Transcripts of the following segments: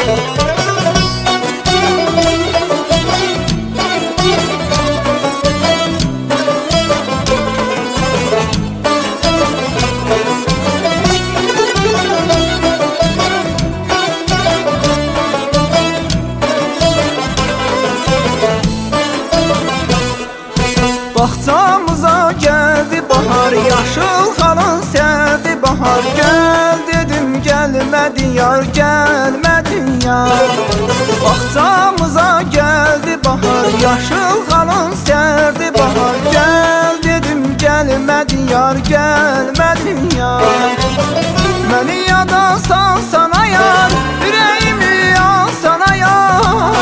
Baxçamıza geldi bahar, yaşıl xalın serdi bahar. Gel dedim gelmedin yar, gelmedin yar. Baxçamıza geldi bahar, yaşıl xalın serdi bahar. Gel dedim gelmedin yar, gelmedin yar. Məni yada sal sana yar, yüreğimi al sana yar.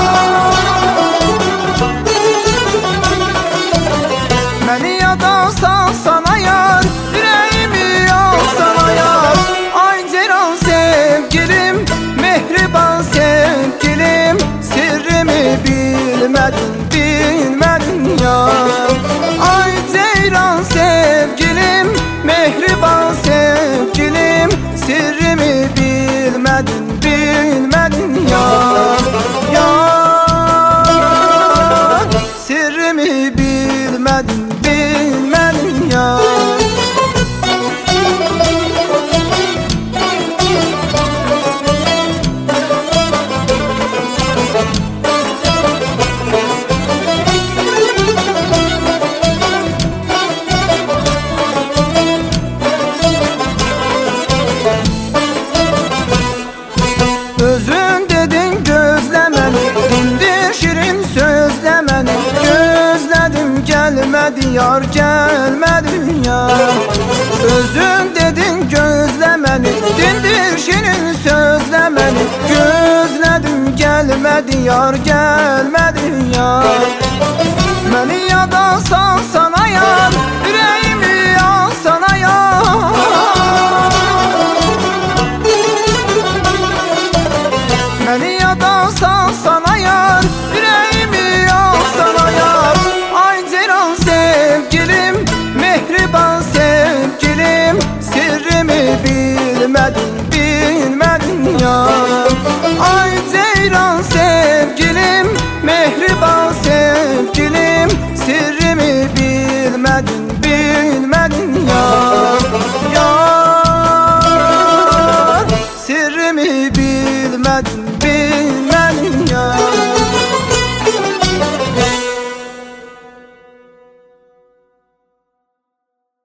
Məni yada sal sana yar, yüreğimi al sana yar. Ay ceyran sevgilim, mehriban sevgilim, sirrimi bilmedin, bilmedin yar. Ay ceyran sevgilim, mehriban sevgilim, sirrimi bilmedin, bilmedin yar. Yar, sirrimi bilmedin, bilmedin yar. Özün dedin gözlemeni, dindir şirin sözlemeni. Gözledim gelmedi yar, gelmedin yar. Özün dedin gözlemeni, dindir şirin sözlemeni. Gözledim gelmedi yar, gelmedin yar.